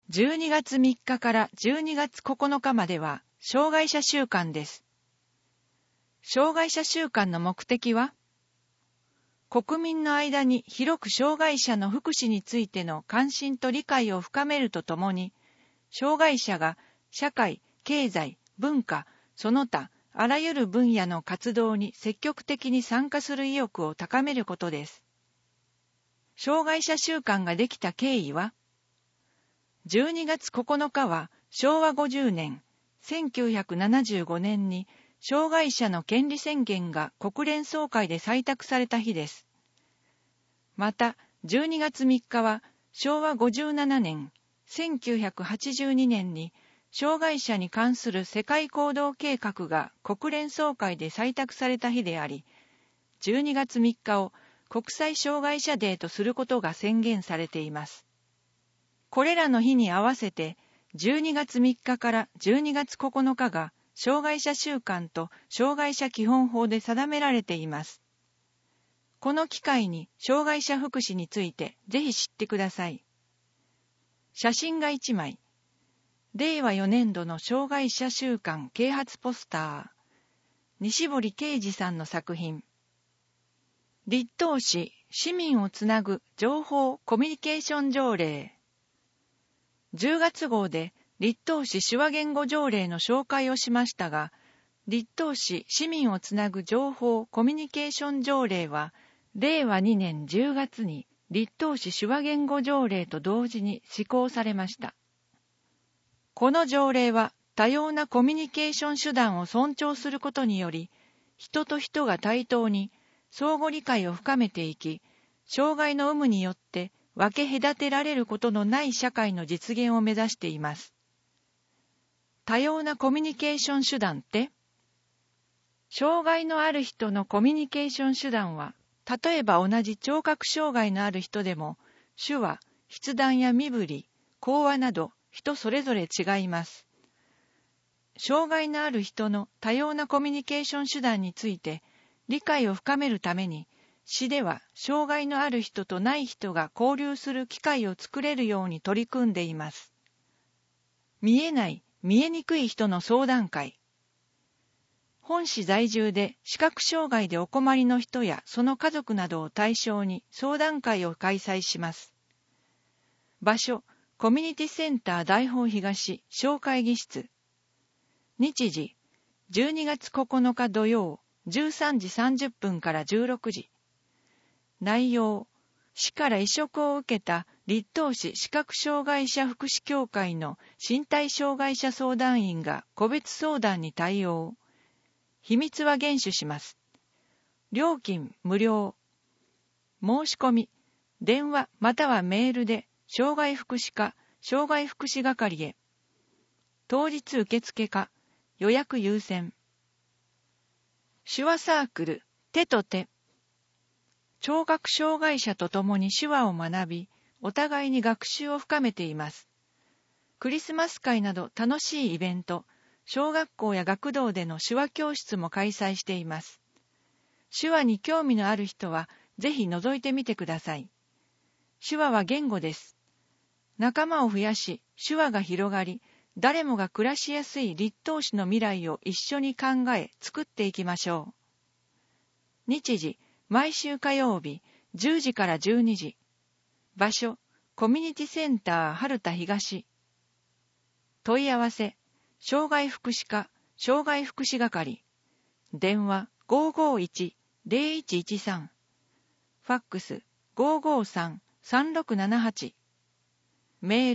12月3日から12月9日までは障害者週間です。障害者週間の目的は、国民の間に広く障害者の福祉についての関心と理解を深めるとともに、障害者が社会、経済、文化、その他、あらゆる分野の活動に積極的に参加する意欲を高めることです。障害者週間ができた経緯は、12月9日は昭和50年、1975年に障害者の権利宣言が国連総会で採択された日です。また、12月3日は昭和57年、1982年に障害者に関する世界行動計画が国連総会で採択された日であり、12月3日を国際障害者デーとすることが宣言されています。これらの日に合わせて、12月3日から12月9日が障害者週間と障害者基本法で定められています。この機会に障害者福祉についてぜひ知ってください。写真が1枚。令和4年度の障害者週間啓発ポスター。西堀啓二さんの作品。立東市市民をつなぐ情報コミュニケーション条例。10月号で立東市手話言語条例の紹介をしましたが、立東市市民をつなぐ情報コミュニケーション条例は、令和2年10月に立東市手話言語条例と同時に施行されました。この条例は多様なコミュニケーション手段を尊重することにより、人と人が対等に相互理解を深めていき、障害の有無によって分け隔てられることのない社会の実現を目指しています。多様なコミュニケーション手段って、障害のある人のコミュニケーション手段は、例えば同じ聴覚障害のある人でも、手話、筆談や身振り、口話など人それぞれ違います。障害のある人の多様なコミュニケーション手段について理解を深めるために、市では障害のある人とない人が交流する機会を作れるように取り組んでいます。見えない、見えにくい人の相談会。本市在住で視覚障害でお困りの人やその家族などを対象に相談会を開催します。場所、コミュニティセンター大宝東小会議室。日時、12月9日土曜、13時30分から16時。内容、市から委嘱を受けた立東市視覚障害者福祉協会の身体障害者相談員が個別相談に対応。秘密は厳守します。料金無料。申し込み、電話またはメールで障害福祉課、障害福祉係へ。当日受付か、予約優先。手話サークル、手と手。聴覚障害者と共に手話を学び、お互いに学習を深めています。クリスマス会など楽しいイベント、小学校や学童での手話教室も開催しています。手話に興味のある人は、ぜひ覗いてみてください。手話は言語です。仲間を増やし、手話が広がり、誰もが暮らしやすい立東市の未来を一緒に考え、作っていきましょう。日時、毎週火曜日、10時から12時。場所、コミュニティセンター春田東。問い合わせ、障害福祉課、障害福祉係。電話、551-0113。ファックス、553-3678。メー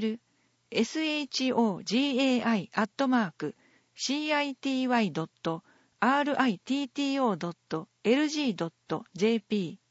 ル、shogai@city.ritto.lg.jp